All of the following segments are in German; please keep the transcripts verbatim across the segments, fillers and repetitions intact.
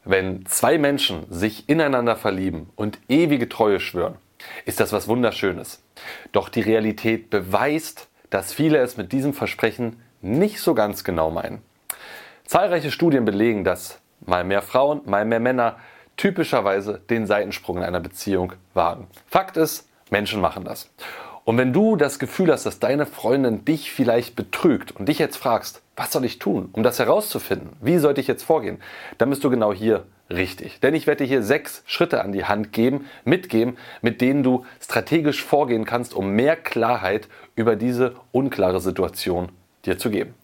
Wenn zwei Menschen sich ineinander verlieben und ewige Treue schwören, ist das was Wunderschönes. Doch die Realität beweist, dass viele es mit diesem Versprechen nicht so ganz genau meinen. Zahlreiche Studien belegen, dass mal mehr Frauen, mal mehr Männer typischerweise den Seitensprung in einer Beziehung wagen. Fakt ist, Menschen machen das. Und wenn du das Gefühl hast, dass deine Freundin dich vielleicht betrügt und dich jetzt fragst, was soll ich tun, um das herauszufinden, wie sollte ich jetzt vorgehen, dann bist du genau hier richtig. Denn ich werde dir hier sechs Schritte an die Hand geben, mitgeben, mit denen du strategisch vorgehen kannst, um mehr Klarheit über diese unklare Situation dir zu geben.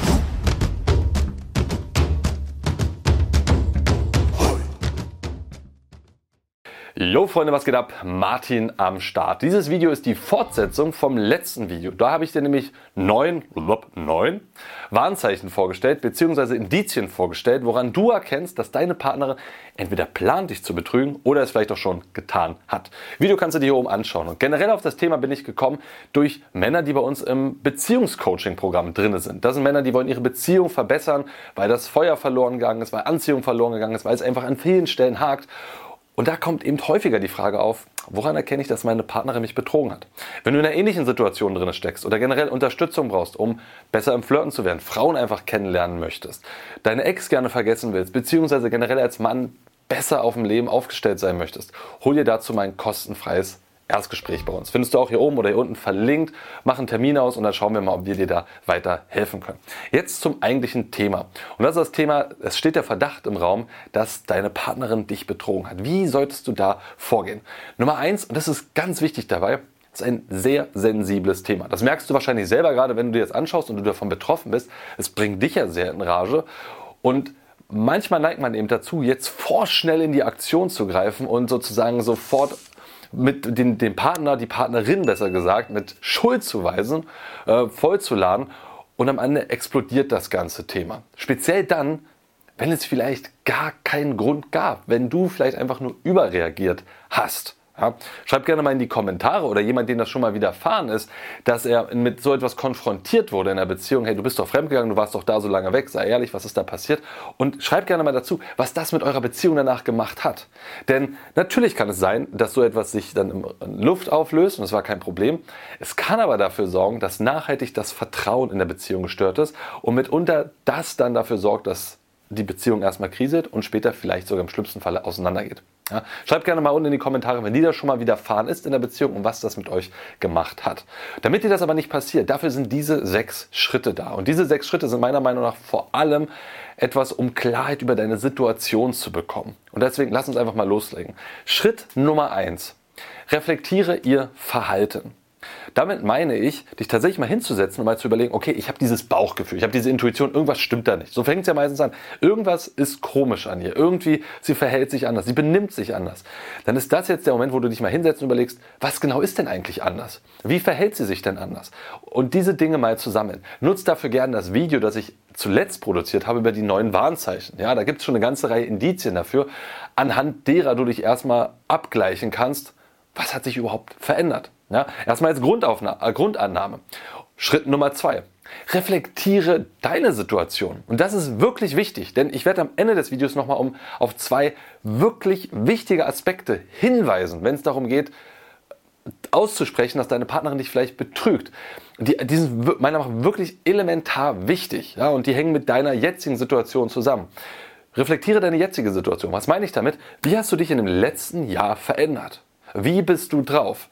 Jo Freunde, was geht ab? Martin am Start. Dieses Video ist die Fortsetzung vom letzten Video. Da habe ich dir nämlich neun, neun Warnzeichen vorgestellt, beziehungsweise Indizien vorgestellt, woran du erkennst, dass deine Partnerin entweder plant, dich zu betrügen oder es vielleicht auch schon getan hat. Video kannst du dir hier oben anschauen. Und generell auf das Thema bin ich gekommen durch Männer, die bei uns im Beziehungscoaching-Programm drin sind. Das sind Männer, die wollen ihre Beziehung verbessern, weil das Feuer verloren gegangen ist, weil Anziehung verloren gegangen ist, weil es einfach an vielen Stellen hakt. Und da kommt eben häufiger die Frage auf, woran erkenne ich, dass meine Partnerin mich betrogen hat? Wenn du in einer ähnlichen Situation drin steckst oder generell Unterstützung brauchst, um besser im Flirten zu werden, Frauen einfach kennenlernen möchtest, deine Ex gerne vergessen willst, beziehungsweise generell als Mann besser auf dem Leben aufgestellt sein möchtest, hol dir dazu mein kostenfreies Erstgespräch bei uns. Findest du auch hier oben oder hier unten verlinkt. Mach einen Termin aus und dann schauen wir mal, ob wir dir da weiter helfen können. Jetzt zum eigentlichen Thema. Und das ist das Thema, es steht der Verdacht im Raum, dass deine Partnerin dich betrogen hat. Wie solltest du da vorgehen? Nummer eins, und das ist ganz wichtig dabei, ist ein sehr sensibles Thema. Das merkst du wahrscheinlich selber gerade, wenn du dir das anschaust und du davon betroffen bist. Es bringt dich ja sehr in Rage. Und manchmal neigt man eben dazu, jetzt vorschnell in die Aktion zu greifen und sozusagen sofort mit den, den Partner, die Partnerin besser gesagt, mit Schuld zu weisen, äh, vollzuladen und am Ende explodiert das ganze Thema. Speziell dann, wenn es vielleicht gar keinen Grund gab, wenn du vielleicht einfach nur überreagiert hast. Ja, schreib gerne mal in die Kommentare oder jemand, dem das schon mal widerfahren ist, dass er mit so etwas konfrontiert wurde in der Beziehung. Hey, du bist doch fremdgegangen, du warst doch da so lange weg, sei ehrlich, was ist da passiert? Und schreib gerne mal dazu, was das mit eurer Beziehung danach gemacht hat. Denn natürlich kann es sein, dass so etwas sich dann in Luft auflöst und das war kein Problem. Es kann aber dafür sorgen, dass nachhaltig das Vertrauen in der Beziehung gestört ist und mitunter das dann dafür sorgt, dass die Beziehung erstmal kriselt und später vielleicht sogar im schlimmsten Falle auseinandergeht. Ja, schreibt gerne mal unten in die Kommentare, wenn dir das schon mal widerfahren ist in der Beziehung und was das mit euch gemacht hat. Damit dir das aber nicht passiert, dafür sind diese sechs Schritte da. Und diese sechs Schritte sind meiner Meinung nach vor allem etwas, um Klarheit über deine Situation zu bekommen. Und deswegen lass uns einfach mal loslegen. Schritt Nummer eins. Reflektiere ihr Verhalten. Damit meine ich, dich tatsächlich mal hinzusetzen und mal zu überlegen, okay, ich habe dieses Bauchgefühl, ich habe diese Intuition, irgendwas stimmt da nicht. So fängt es ja meistens an. Irgendwas ist komisch an ihr. Irgendwie, sie verhält sich anders, sie benimmt sich anders. Dann ist das jetzt der Moment, wo du dich mal hinsetzt und überlegst, was genau ist denn eigentlich anders? Wie verhält sie sich denn anders? Und diese Dinge mal zu sammeln. Nutzt dafür gerne das Video, das ich zuletzt produziert habe über die neuen Warnzeichen. Ja, da gibt es schon eine ganze Reihe Indizien dafür, anhand derer du dich erstmal abgleichen kannst, was hat sich überhaupt verändert. Ja, erstmal als Grundaufna- Grundannahme. Schritt Nummer zwei. Reflektiere deine Situation. Und das ist wirklich wichtig, denn ich werde am Ende des Videos nochmal um, auf zwei wirklich wichtige Aspekte hinweisen, wenn es darum geht, auszusprechen, dass deine Partnerin dich vielleicht betrügt. Die, die sind meiner Meinung nach wirklich elementar wichtig, ja, und die hängen mit deiner jetzigen Situation zusammen. Reflektiere deine jetzige Situation. Was meine ich damit? Wie hast du dich in dem letzten Jahr verändert? Wie bist du drauf?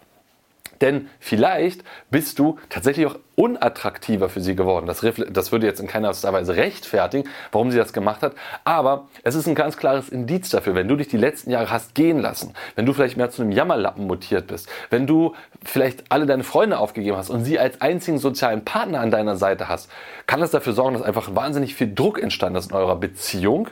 Denn vielleicht bist du tatsächlich auch unattraktiver für sie geworden. Das, das würde jetzt in keiner Weise rechtfertigen, warum sie das gemacht hat. Aber es ist ein ganz klares Indiz dafür, wenn du dich die letzten Jahre hast gehen lassen, wenn du vielleicht mehr zu einem Jammerlappen mutiert bist, wenn du vielleicht alle deine Freunde aufgegeben hast und sie als einzigen sozialen Partner an deiner Seite hast, kann das dafür sorgen, dass einfach wahnsinnig viel Druck entstanden ist in eurer Beziehung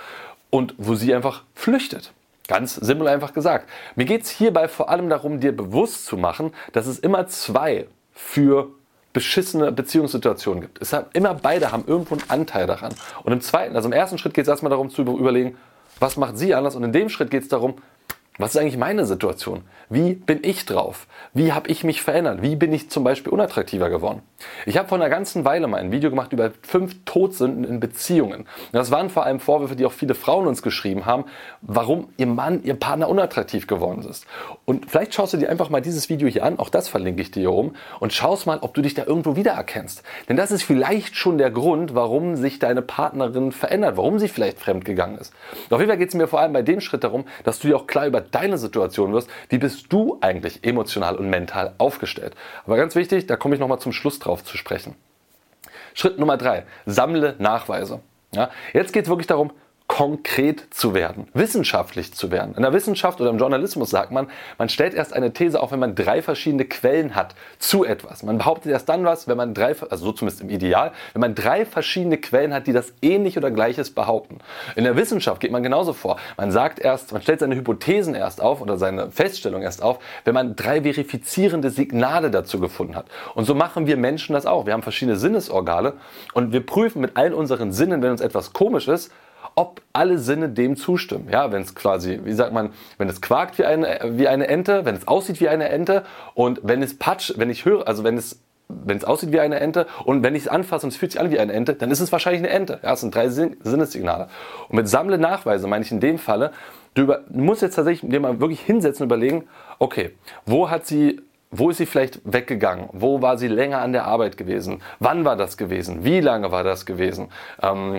und wo sie einfach flüchtet. Ganz simpel einfach gesagt. Mir geht es hierbei vor allem darum, dir bewusst zu machen, dass es immer zwei für beschissene Beziehungssituationen gibt. Es haben, immer beide haben irgendwo einen Anteil daran. Und im zweiten, also im ersten Schritt geht es erstmal darum zu überlegen, was macht sie anders? Und in dem Schritt geht es darum, Was ist eigentlich meine Situation? Wie bin ich drauf? Wie habe ich mich verändert? Wie bin ich zum Beispiel unattraktiver geworden? Ich habe vor einer ganzen Weile mal ein Video gemacht über fünf Todsünden in Beziehungen. Das waren vor allem Vorwürfe, die auch viele Frauen uns geschrieben haben, warum ihr Mann, ihr Partner unattraktiv geworden ist. Und vielleicht schaust du dir einfach mal dieses Video hier an, auch das verlinke ich dir hier oben, und schaust mal, ob du dich da irgendwo wiedererkennst. Denn das ist vielleicht schon der Grund, warum sich deine Partnerin verändert, warum sie vielleicht fremdgegangen ist. Auf jeden Fall geht es mir vor allem bei dem Schritt darum, dass du dir auch klar über deine Situation wirst, wie bist du eigentlich emotional und mental aufgestellt. Aber ganz wichtig, da komme ich nochmal zum Schluss drauf zu sprechen. Schritt Nummer drei, sammle Nachweise. Ja, jetzt geht es wirklich darum, konkret zu werden, wissenschaftlich zu werden. In der Wissenschaft oder im Journalismus sagt man, man stellt erst eine These auf, wenn man drei verschiedene Quellen hat zu etwas. Man behauptet erst dann was, wenn man drei, also so zumindest im Ideal, wenn man drei verschiedene Quellen hat, die das ähnlich oder Gleiches behaupten. In der Wissenschaft geht man genauso vor. Man sagt erst, man stellt seine Hypothesen erst auf oder seine Feststellung erst auf, wenn man drei verifizierende Signale dazu gefunden hat. Und so machen wir Menschen das auch. Wir haben verschiedene Sinnesorgane und wir prüfen mit allen unseren Sinnen, wenn uns etwas komisch ist, ob alle Sinne dem zustimmen. Ja, wenn es quasi, wie sagt man, wenn es quakt wie eine, wie eine Ente, wenn es aussieht wie eine Ente und wenn es patsch, wenn ich höre, also wenn es, wenn es aussieht wie eine Ente und wenn ich es anfasse und es fühlt sich an wie eine Ente, dann ist es wahrscheinlich eine Ente. Ja, das sind drei Sin- Sinnessignale. Und mit sammle Nachweise meine ich in dem Falle, du, über, du musst jetzt tatsächlich dir mal wirklich hinsetzen und überlegen, okay, wo hat sie Wo ist sie vielleicht weggegangen? Wo war sie länger an der Arbeit gewesen? Wann war das gewesen? Wie lange war das gewesen? Ähm,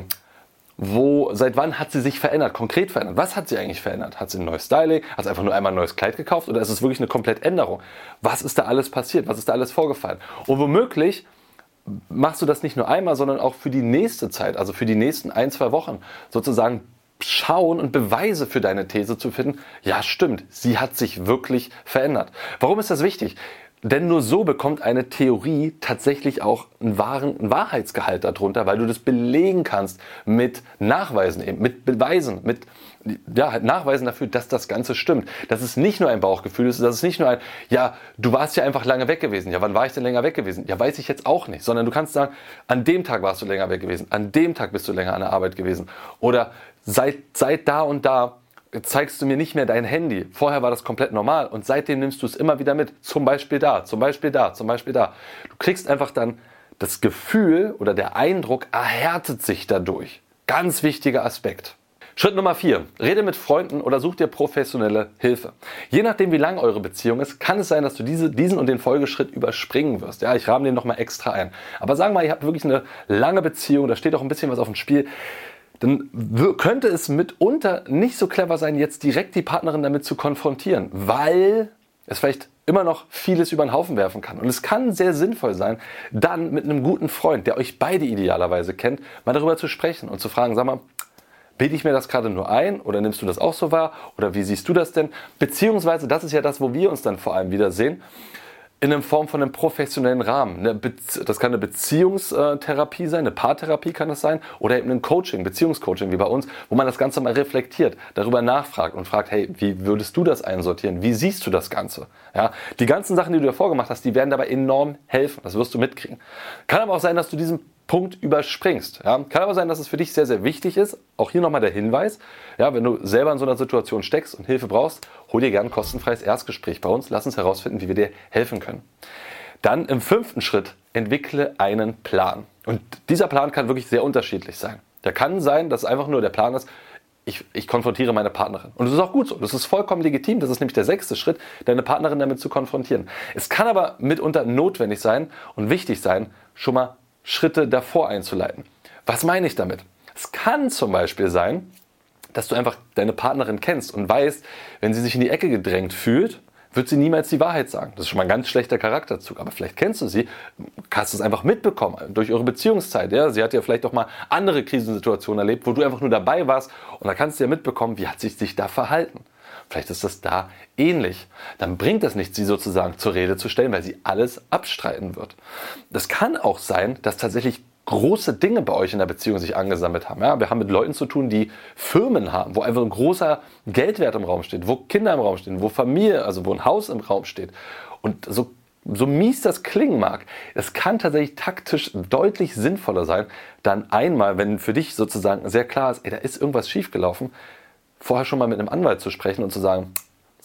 Wo, seit wann hat sie sich verändert, konkret verändert? Was hat sie eigentlich verändert? Hat sie ein neues Styling? Hat sie einfach nur einmal ein neues Kleid gekauft? Oder ist es wirklich eine Komplettänderung? Was ist da alles passiert? Was ist da alles vorgefallen? Und womöglich machst du das nicht nur einmal, sondern auch für die nächste Zeit, also für die nächsten ein, zwei Wochen sozusagen schauen und Beweise für deine These zu finden. Ja, stimmt, sie hat sich wirklich verändert. Warum ist das wichtig? Denn nur so bekommt eine Theorie tatsächlich auch einen wahren einen Wahrheitsgehalt darunter, weil du das belegen kannst mit Nachweisen, eben mit Beweisen, mit ja, halt Nachweisen dafür, dass das Ganze stimmt. Dass es nicht nur ein Bauchgefühl ist, dass es nicht nur ein, ja, du warst ja einfach lange weg gewesen. Ja, wann war ich denn länger weg gewesen? Ja, weiß ich jetzt auch nicht. Sondern du kannst sagen, an dem Tag warst du länger weg gewesen, an dem Tag bist du länger an der Arbeit gewesen. Oder seit, seit da und da zeigst du mir nicht mehr dein Handy. Vorher war das komplett normal und seitdem nimmst du es immer wieder mit. Zum Beispiel da, zum Beispiel da, zum Beispiel da. Du kriegst einfach dann das Gefühl oder der Eindruck erhärtet sich dadurch. Ganz wichtiger Aspekt. Schritt Nummer vier. Rede mit Freunden oder such dir professionelle Hilfe. Je nachdem, wie lang eure Beziehung ist, kann es sein, dass du diese, diesen und den Folgeschritt überspringen wirst. Ja, ich rahme den nochmal extra ein. Aber sagen wir mal, ihr habt wirklich eine lange Beziehung, da steht auch ein bisschen was auf dem Spiel. Dann könnte es mitunter nicht so clever sein, jetzt direkt die Partnerin damit zu konfrontieren, weil es vielleicht immer noch vieles über den Haufen werfen kann. Und es kann sehr sinnvoll sein, dann mit einem guten Freund, der euch beide idealerweise kennt, mal darüber zu sprechen und zu fragen, sag mal, bilde ich mir das gerade nur ein oder nimmst du das auch so wahr oder wie siehst du das denn? Beziehungsweise, das ist ja das, wo wir uns dann vor allem wiedersehen, in einer Form von einem professionellen Rahmen. Das kann eine Beziehungstherapie sein, eine Paartherapie kann das sein oder eben ein Coaching, Beziehungscoaching wie bei uns, wo man das Ganze mal reflektiert, darüber nachfragt und fragt, hey, wie würdest du das einsortieren? Wie siehst du das Ganze? Ja, die ganzen Sachen, die du davor gemacht hast, die werden dabei enorm helfen. Das wirst du mitkriegen. Kann aber auch sein, dass du diesen Punkt überspringst. Ja, kann aber sein, dass es für dich sehr, sehr wichtig ist. Auch hier nochmal der Hinweis, ja, wenn du selber in so einer Situation steckst und Hilfe brauchst, hol dir gerne ein kostenfreies Erstgespräch bei uns. Lass uns herausfinden, wie wir dir helfen können. Dann im fünften Schritt, entwickle einen Plan. Und dieser Plan kann wirklich sehr unterschiedlich sein. Der kann sein, dass einfach nur der Plan ist, ich, ich konfrontiere meine Partnerin. Und das ist auch gut so. Das ist vollkommen legitim. Das ist nämlich der sechste Schritt, deine Partnerin damit zu konfrontieren. Es kann aber mitunter notwendig sein und wichtig sein, schon mal Schritte davor einzuleiten. Was meine ich damit? Es kann zum Beispiel sein, dass du einfach deine Partnerin kennst und weißt, wenn sie sich in die Ecke gedrängt fühlt, wird sie niemals die Wahrheit sagen. Das ist schon mal ein ganz schlechter Charakterzug. Aber vielleicht kennst du sie, hast es einfach mitbekommen durch eure Beziehungszeit. Ja? Sie hat ja vielleicht auch mal andere Krisensituationen erlebt, wo du einfach nur dabei warst und da kannst du ja mitbekommen, wie hat sie sich da verhalten. Vielleicht ist das da ähnlich. Dann bringt das nichts, sie sozusagen zur Rede zu stellen, weil sie alles abstreiten wird. Das kann auch sein, dass tatsächlich große Dinge bei euch in der Beziehung sich angesammelt haben. Ja, wir haben mit Leuten zu tun, die Firmen haben, wo einfach ein großer Geldwert im Raum steht, wo Kinder im Raum stehen, wo Familie, also wo ein Haus im Raum steht. Und so, so mies das klingen mag, es kann tatsächlich taktisch deutlich sinnvoller sein, dann einmal, wenn für dich sozusagen sehr klar ist, ey, da ist irgendwas schiefgelaufen, vorher schon mal mit einem Anwalt zu sprechen und zu sagen,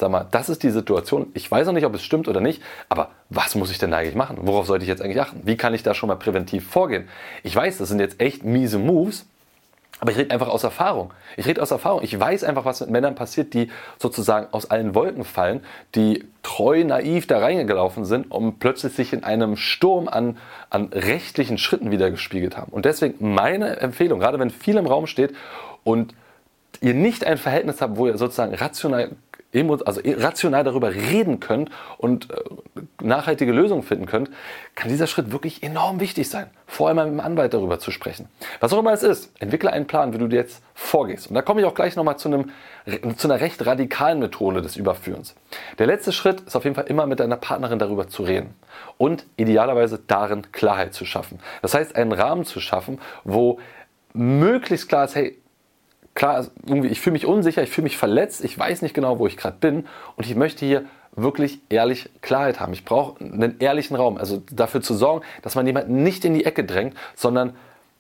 sag mal, das ist die Situation, ich weiß noch nicht, ob es stimmt oder nicht, aber was muss ich denn eigentlich machen? Worauf sollte ich jetzt eigentlich achten? Wie kann ich da schon mal präventiv vorgehen? Ich weiß, das sind jetzt echt miese Moves, aber ich rede einfach aus Erfahrung. Ich rede aus Erfahrung. Ich weiß einfach, was mit Männern passiert, die sozusagen aus allen Wolken fallen, die treu, naiv da reingelaufen sind, um plötzlich sich in einem Sturm an, an rechtlichen Schritten wieder gespiegelt haben. Und deswegen meine Empfehlung, gerade wenn viel im Raum steht und ihr nicht ein Verhältnis habt, wo ihr sozusagen rational, also rational darüber reden könnt und nachhaltige Lösungen finden könnt, kann dieser Schritt wirklich enorm wichtig sein. Vorher mal mit dem Anwalt darüber zu sprechen. Was auch immer es ist, entwickle einen Plan, wie du jetzt vorgehst. Und da komme ich auch gleich nochmal zu, einem, zu einer recht radikalen Methode des Überführens. Der letzte Schritt ist auf jeden Fall immer mit deiner Partnerin darüber zu reden und idealerweise darin Klarheit zu schaffen. Das heißt, einen Rahmen zu schaffen, wo möglichst klar ist, hey, klar, irgendwie, ich fühle mich unsicher, ich fühle mich verletzt, ich weiß nicht genau, wo ich gerade bin und ich möchte hier wirklich ehrlich Klarheit haben. Ich brauche einen ehrlichen Raum, also dafür zu sorgen, dass man jemanden nicht in die Ecke drängt, sondern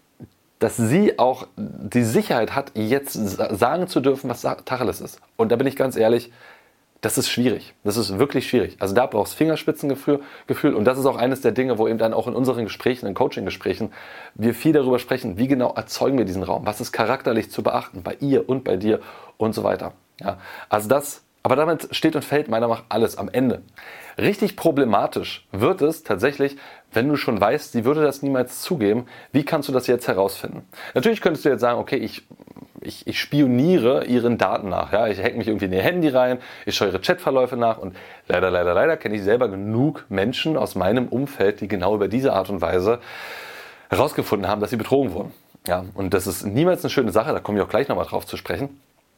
dass sie auch die Sicherheit hat, jetzt sagen zu dürfen, was Tacheles ist. Und da bin ich ganz ehrlich, das ist schwierig. Das ist wirklich schwierig. Also da brauchst du Fingerspitzengefühl Gefühl. Und das ist auch eines der Dinge, wo eben dann auch in unseren Gesprächen, in Coaching-Gesprächen, wir viel darüber sprechen, wie genau erzeugen wir diesen Raum? Was ist charakterlich zu beachten bei ihr und bei dir und so weiter. Ja, also das, aber damit steht und fällt meiner Meinung nach alles am Ende. Richtig problematisch wird es tatsächlich, wenn du schon weißt, sie würde das niemals zugeben. Wie kannst du das jetzt herausfinden? Natürlich könntest du jetzt sagen, okay, ich Ich, ich spioniere ihren Daten nach. Ja? Ich hacke mich irgendwie in ihr Handy rein, ich schaue ihre Chatverläufe nach und leider, leider, leider kenne ich selber genug Menschen aus meinem Umfeld, die genau über diese Art und Weise herausgefunden haben, dass sie betrogen wurden. Ja? Und das ist niemals eine schöne Sache, da komme ich auch gleich nochmal drauf zu sprechen.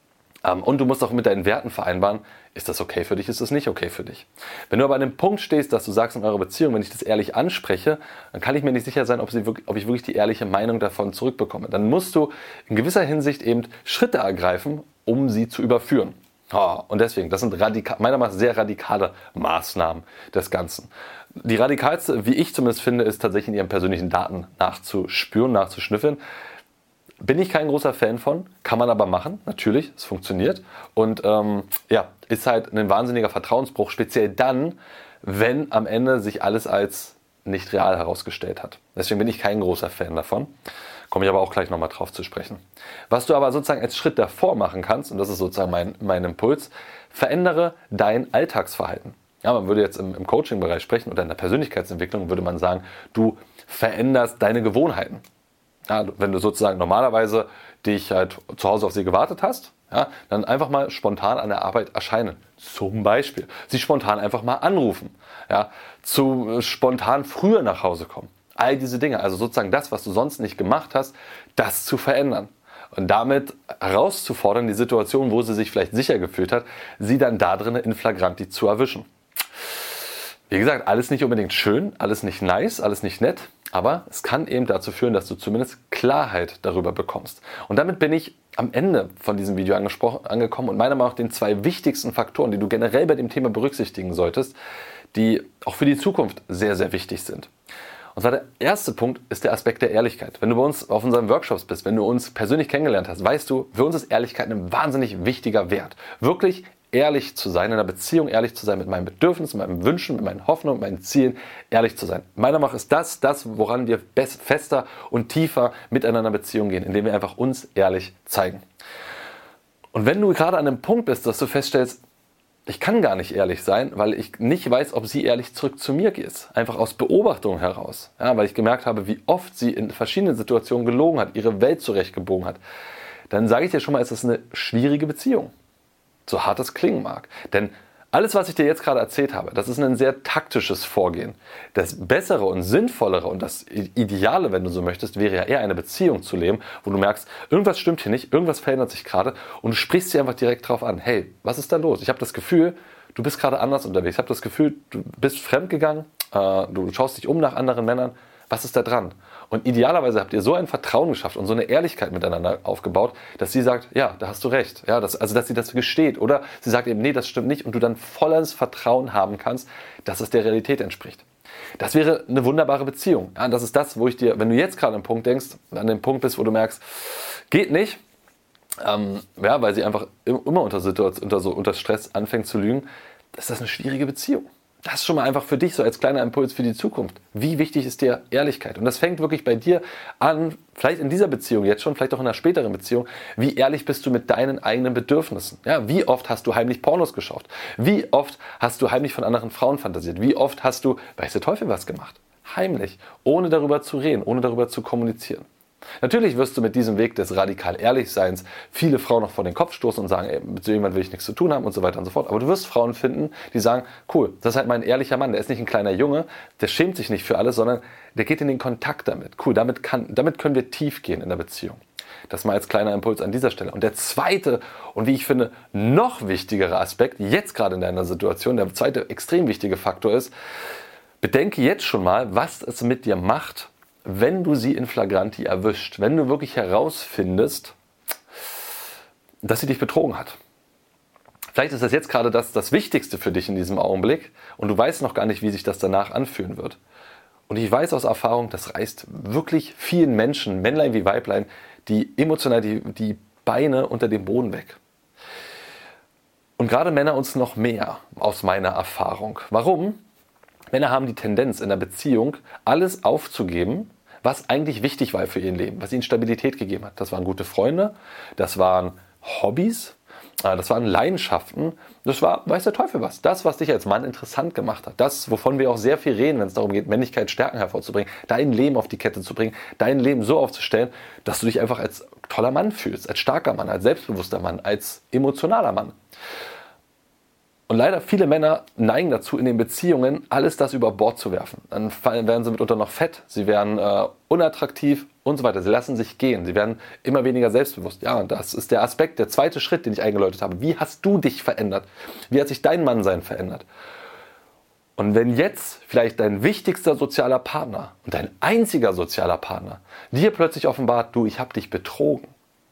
Und du musst auch mit deinen Werten vereinbaren, ist das okay für dich, ist das nicht okay für dich. Wenn du aber an dem Punkt stehst, dass du sagst in eurer Beziehung, wenn ich das ehrlich anspreche, dann kann ich mir nicht sicher sein, ob, sie wirklich, ob ich wirklich die ehrliche Meinung davon zurückbekomme. Dann musst du in gewisser Hinsicht eben Schritte ergreifen, um sie zu überführen. Oh, und deswegen, das sind radika- meiner Meinung nach sehr radikale Maßnahmen des Ganzen. Die radikalste, wie ich zumindest finde, ist tatsächlich in ihren persönlichen Daten nachzuspüren, nachzuschnüffeln. Bin ich kein großer Fan von, kann man aber machen, natürlich, es funktioniert. Und ähm, ja, ist halt ein wahnsinniger Vertrauensbruch, speziell dann, wenn am Ende sich alles als nicht real herausgestellt hat. Deswegen bin ich kein großer Fan davon. Komme ich aber auch gleich nochmal drauf zu sprechen. Was du aber sozusagen als Schritt davor machen kannst, und das ist sozusagen mein, mein Impuls, verändere dein Alltagsverhalten. Ja, man würde jetzt im, im Coaching-Bereich sprechen oder in der Persönlichkeitsentwicklung würde man sagen, du veränderst deine Gewohnheiten. Ja, wenn du sozusagen normalerweise dich halt zu Hause auf sie gewartet hast, ja, dann einfach mal spontan an der Arbeit erscheinen. Zum Beispiel sie spontan einfach mal anrufen, ja, zu spontan früher nach Hause kommen. All diese Dinge, also sozusagen das, was du sonst nicht gemacht hast, das zu verändern. Und damit herauszufordern, die Situation, wo sie sich vielleicht sicher gefühlt hat, sie dann da drin in flagranti zu erwischen. Wie gesagt, alles nicht unbedingt schön, alles nicht nice, alles nicht nett. Aber es kann eben dazu führen, dass du zumindest Klarheit darüber bekommst. Und damit bin ich am Ende von diesem Video angekommen und meiner Meinung nach den zwei wichtigsten Faktoren, die du generell bei dem Thema berücksichtigen solltest, die auch für die Zukunft sehr, sehr wichtig sind. Und zwar der erste Punkt ist der Aspekt der Ehrlichkeit. Wenn du bei uns auf unseren Workshops bist, wenn du uns persönlich kennengelernt hast, weißt du, für uns ist Ehrlichkeit ein wahnsinnig wichtiger Wert. Wirklich ehrlich zu sein, in einer Beziehung ehrlich zu sein mit meinen Bedürfnissen, mit meinen Wünschen, mit meinen Hoffnungen, mit meinen Zielen, ehrlich zu sein. Meiner Meinung nach ist das das, woran wir fester und tiefer miteinander in Beziehung gehen, indem wir einfach uns ehrlich zeigen. Und wenn du gerade an einem Punkt bist, dass du feststellst, ich kann gar nicht ehrlich sein, weil ich nicht weiß, ob sie ehrlich zurück zu mir geht. Einfach aus Beobachtung heraus. Ja, weil ich gemerkt habe, wie oft sie in verschiedenen Situationen gelogen hat, ihre Welt zurechtgebogen hat. Dann sage ich dir schon mal, es ist eine schwierige Beziehung. So hart es klingen mag. Denn alles, was ich dir jetzt gerade erzählt habe, das ist ein sehr taktisches Vorgehen. Das Bessere und Sinnvollere und das Ideale, wenn du so möchtest, wäre ja eher eine Beziehung zu leben, wo du merkst, irgendwas stimmt hier nicht, irgendwas verändert sich gerade und du sprichst sie einfach direkt drauf an. Hey, was ist da los? Ich habe das Gefühl, du bist gerade anders unterwegs. Ich habe das Gefühl, du bist fremdgegangen, äh, du schaust dich um nach anderen Männern. Was ist da dran? Und idealerweise habt ihr so ein Vertrauen geschafft und so eine Ehrlichkeit miteinander aufgebaut, dass sie sagt, ja, da hast du recht. Ja, das, also, dass sie das gesteht. Oder sie sagt eben, nee, das stimmt nicht. Und du dann volles Vertrauen haben kannst, dass es der Realität entspricht. Das wäre eine wunderbare Beziehung. Ja, das ist das, wo ich dir, wenn du jetzt gerade an den Punkt denkst, an den Punkt bist, wo du merkst, geht nicht, ähm, ja, weil sie einfach immer unter, Situation, unter, so, unter Stress anfängt zu lügen, ist das eine schwierige Beziehung. Das ist schon mal einfach für dich so als kleiner Impuls für die Zukunft. Wie wichtig ist dir Ehrlichkeit? Und das fängt wirklich bei dir an, vielleicht in dieser Beziehung jetzt schon, vielleicht auch in einer späteren Beziehung. Wie ehrlich bist du mit deinen eigenen Bedürfnissen? Ja, wie oft hast du heimlich Pornos geschaut? Wie oft hast du heimlich von anderen Frauen fantasiert? Wie oft hast du, weiß der Teufel was gemacht? Heimlich, ohne darüber zu reden, ohne darüber zu kommunizieren. Natürlich wirst du mit diesem Weg des radikal Ehrlichseins viele Frauen noch vor den Kopf stoßen und sagen, ey, mit so jemandem will ich nichts zu tun haben und so weiter und so fort. Aber du wirst Frauen finden, die sagen, cool, das ist halt mein ehrlicher Mann, der ist nicht ein kleiner Junge, der schämt sich nicht für alles, sondern der geht in den Kontakt damit. Cool, damit, kann, damit können wir tief gehen in der Beziehung. Das mal als kleiner Impuls an dieser Stelle. Und der zweite und wie ich finde noch wichtigere Aspekt, jetzt gerade in deiner Situation, der zweite extrem wichtige Faktor ist, bedenke jetzt schon mal, was es mit dir macht, wenn du sie in Flagranti erwischt, wenn du wirklich herausfindest, dass sie dich betrogen hat. Vielleicht ist das jetzt gerade das, das Wichtigste für dich in diesem Augenblick und du weißt noch gar nicht, wie sich das danach anfühlen wird. Und ich weiß aus Erfahrung, das reißt wirklich vielen Menschen, Männlein wie Weiblein, die emotional die, die Beine unter dem Boden weg. Und gerade Männer uns noch mehr aus meiner Erfahrung. Warum? Männer haben die Tendenz in der Beziehung, alles aufzugeben, was eigentlich wichtig war für ihr Leben, was ihnen Stabilität gegeben hat. Das waren gute Freunde, das waren Hobbys, das waren Leidenschaften, das war, weiß der Teufel was, das, was dich als Mann interessant gemacht hat. Das, wovon wir auch sehr viel reden, wenn es darum geht, Männlichkeit, Stärken hervorzubringen, dein Leben auf die Kette zu bringen, dein Leben so aufzustellen, dass du dich einfach als toller Mann fühlst, als starker Mann, als selbstbewusster Mann, als emotionaler Mann. Und leider viele Männer neigen dazu, in den Beziehungen alles das über Bord zu werfen. Dann fallen, werden sie mitunter noch fett, sie werden äh, unattraktiv und so weiter. Sie lassen sich gehen, sie werden immer weniger selbstbewusst. Ja, und das ist der Aspekt, der zweite Schritt, den ich eingeläutet habe. Wie hast du dich verändert? Wie hat sich dein Mannsein verändert? Und wenn jetzt vielleicht dein wichtigster sozialer Partner und dein einziger sozialer Partner dir plötzlich offenbart, du, ich habe dich betrogen.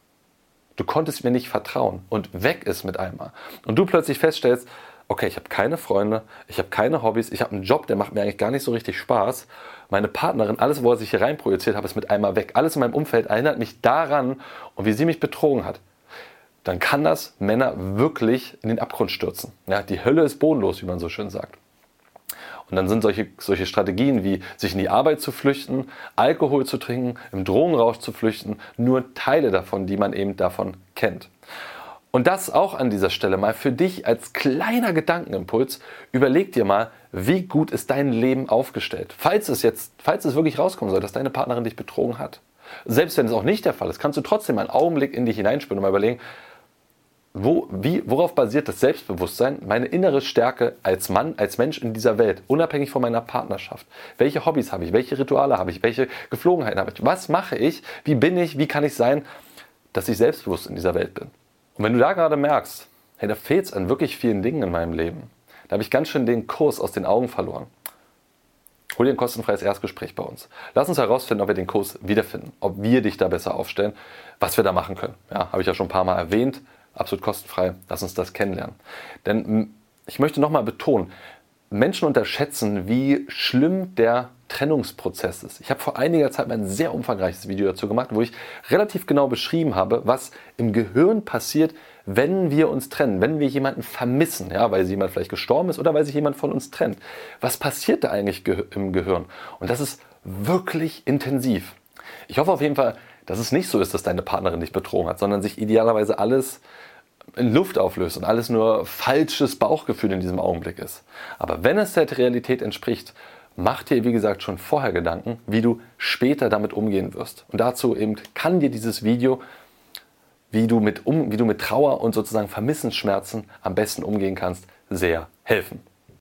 Du konntest mir nicht vertrauen und weg ist mit einmal. Und du plötzlich feststellst, okay, ich habe keine Freunde, ich habe keine Hobbys, ich habe einen Job, der macht mir eigentlich gar nicht so richtig Spaß. Meine Partnerin, alles, wo er sich hier rein projiziert hat, ist mit einmal weg. Alles in meinem Umfeld erinnert mich daran und wie sie mich betrogen hat. Dann kann das Männer wirklich in den Abgrund stürzen. Ja, die Hölle ist bodenlos, wie man so schön sagt. Und dann sind solche, solche Strategien wie sich in die Arbeit zu flüchten, Alkohol zu trinken, im Drogenrausch zu flüchten, nur Teile davon, die man eben davon kennt. Und das auch an dieser Stelle mal für dich als kleiner Gedankenimpuls. Überleg dir mal, wie gut ist dein Leben aufgestellt. Falls es jetzt, falls es wirklich rauskommen soll, dass deine Partnerin dich betrogen hat. Selbst wenn es auch nicht der Fall ist, kannst du trotzdem einen Augenblick in dich hineinspüren und mal überlegen, Wo, wie, worauf basiert das Selbstbewusstsein, meine innere Stärke als Mann, als Mensch in dieser Welt, unabhängig von meiner Partnerschaft? Welche Hobbys habe ich? Welche Rituale habe ich? Welche Geflogenheiten habe ich? Was mache ich? Wie bin ich? Wie kann ich sein, dass ich selbstbewusst in dieser Welt bin? Und wenn du da gerade merkst, hey, da fehlt es an wirklich vielen Dingen in meinem Leben, da habe ich ganz schön den Kurs aus den Augen verloren. Hol dir ein kostenfreies Erstgespräch bei uns. Lass uns herausfinden, ob wir den Kurs wiederfinden, ob wir dich da besser aufstellen, was wir da machen können. Ja, habe ich ja schon ein paar Mal erwähnt. Absolut kostenfrei. Lass uns das kennenlernen. Denn ich möchte nochmal betonen, Menschen unterschätzen, wie schlimm der Trennungsprozess ist. Ich habe vor einiger Zeit mal ein sehr umfangreiches Video dazu gemacht, wo ich relativ genau beschrieben habe, was im Gehirn passiert, wenn wir uns trennen, wenn wir jemanden vermissen, ja, weil jemand vielleicht gestorben ist oder weil sich jemand von uns trennt. Was passiert da eigentlich im Gehirn? Und das ist wirklich intensiv. Ich hoffe auf jeden Fall, dass es nicht so ist, dass deine Partnerin dich betrogen hat, sondern sich idealerweise alles in Luft auflöst und alles nur falsches Bauchgefühl in diesem Augenblick ist. Aber wenn es der Realität entspricht, mach dir, wie gesagt, schon vorher Gedanken, wie du später damit umgehen wirst. Und dazu eben kann dir dieses Video, wie du mit, um, wie du mit Trauer und sozusagen Vermissensschmerzen am besten umgehen kannst, sehr helfen.